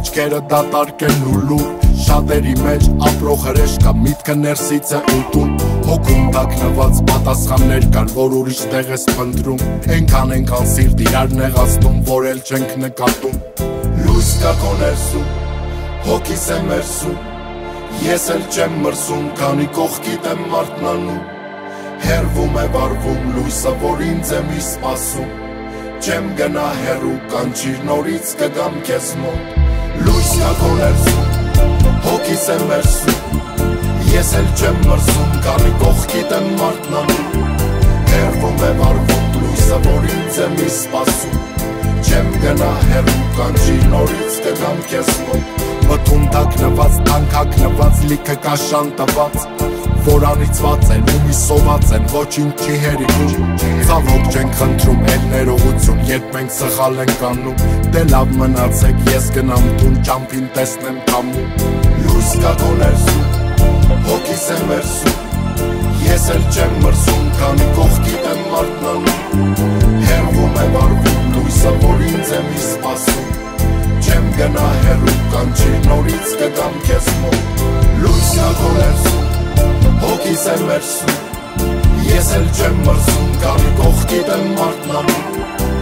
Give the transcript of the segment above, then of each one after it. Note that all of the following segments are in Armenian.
աչքերը դատարկ են ու լուր Շատերի մեջ ապրող հրեշկա միտքը ներսից է ուտում Հոգում տակնված պատասխաններ կան, որ ուրիշ տեղ ես փնտրում Ենքան սիրտ իրար նեղացնում, որ էլ չենք նկատում Լույս կա քո ներսում, հոգիս է մերսում Ես էլ չեմ մրսում, քանի կողքիդ եմ մարտնանում Հերվում է վարվում լույսը, որ ինձ եմ ի սպասում Չեմ գնա հեռու, կանչիր նորից կգամ քեզ մոտ Լույս կա քո ներսում, հոգիս է մերսում Ես էլ չեմ մրսում, քանի կողքիդ եմ մարտնանում Հերվում է վարվում լույսը, որ ինձ եմ ի սպասում Չեմ գնա հեռու, կանչիր նորից կգամ քեզ մոտ Մթում թաքնված, թանքակնված, լիքը կաշան տված Որ անիծված են, ումի սոված են, ոչինչ չի հերիքում Ցավոք չենք խնդրում, էլ ներողություն, երբ մենք սխալ ենք անում Դե լավ մնացեք, ես գնամ տուն, ճամփին տեսնեմ կամում Լույս կա քո ներսում, հոգիս է մերսում Ես էլ չեմ մրսում, քանի կողքիդ եմ մարտնանում Հերվում է վարվում լույսը, որ ինձ եմ ի սպասում Չեմ գնա հեռու, կանչիր նորից կգամ քեզ մոտ Լույս կա քո ներսում, հոգիս է մերսում Ես էլ չեմ մրսում, քանի կողքիդ եմ մարտնանում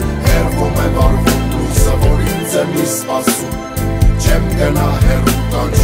Հերվում է վարվում լույսը, որ ինձ եմ ի սպասում Չեմ գնա հեռու, կանչիր